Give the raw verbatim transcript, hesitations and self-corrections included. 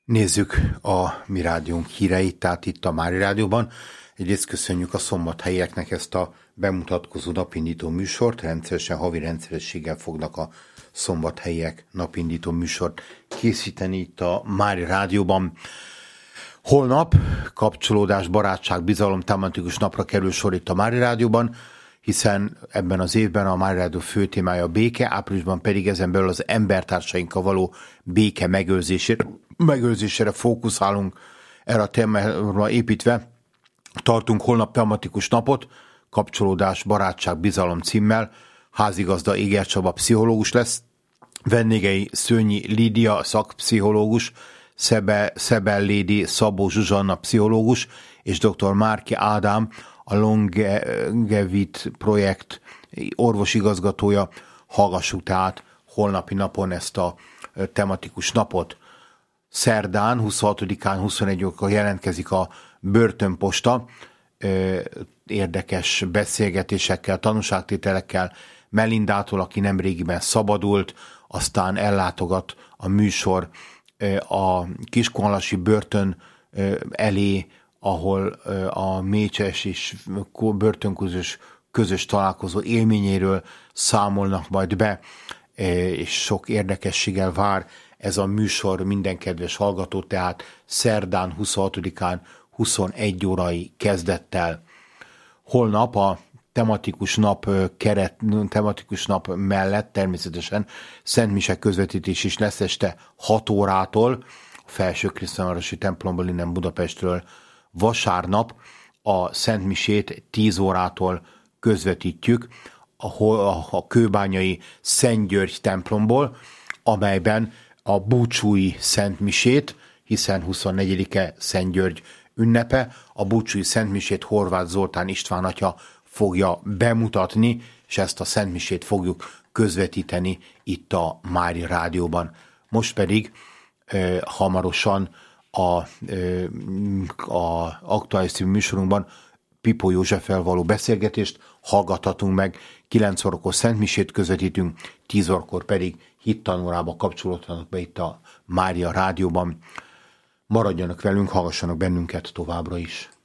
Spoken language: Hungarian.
Nézzük a mi rádiónk híreit, tehát itt a Mária Rádióban. Egyrészt köszönjük a szombathelyieknek ezt a bemutatkozó napindító műsort. Rendszeresen, havi rendszerességgel fognak a szombathelyiek napindító műsort készíteni itt a Mária Rádióban. Holnap kapcsolódás, barátság, bizalom, tematikus napra kerül sor itt a Mária Rádióban, hiszen ebben az évben a Mária Rádió fő témája a béke, áprilisban pedig ezen belül az embertársainkkal való béke megőrzésére, megőrzésére fókuszálunk. Erre a témára építve tartunk holnap tematikus napot, kapcsolódás, barátság, bizalom címmel. Házigazda Éger Csaba pszichológus lesz, vendégei Szőnyi Lídia szakpszichológus, Szebe, Szebellédi Szabó Zsuzsanna pszichológus, és dr. Márki Ádám, a Longevit projekt orvosigazgatója. Hallgassuk tehát holnapi napon ezt a tematikus napot. Szerdán, huszonhatodikán, huszonegy órakor jelentkezik a börtönposta, érdekes beszélgetésekkel, tanúságtételekkel Melindától, aki nemrégiben szabadult, aztán ellátogat a műsor a Kiskunhalasi börtön elé, ahol a Mécses és börtönközös közös találkozó élményéről számolnak majd be, és sok érdekességgel vár ez a műsor minden kedves hallgató, tehát szerdán, huszonhatodikán, huszonegy órai kezdettel. Holnap a tematikus nap keret, tematikus nap mellett természetesen szentmise közvetítés is lesz este hat órától, a Felső Krisztánvárosi templomból innen Budapestről. Vasárnap a szentmisét tíz órától közvetítjük a, a kőbányai Szent György templomból, amelyben a búcsúi szentmisét, hiszen huszonnegyedike Szent György ünnepe, a búcsúi szentmisét Horváth Zoltán István atya fogja bemutatni, és ezt a szentmisét fogjuk közvetíteni itt a Mária Rádióban. Most pedig eh, hamarosan a, eh, a aktuális című műsorunkban Pipó Józseffel való beszélgetést hallgathatunk meg. kilenc órakor szentmisét közvetítünk, tíz órakor pedig hittanórába kapcsolódhatnak be itt a Mária Rádióban. Maradjanak velünk, hallgassanak bennünket továbbra is.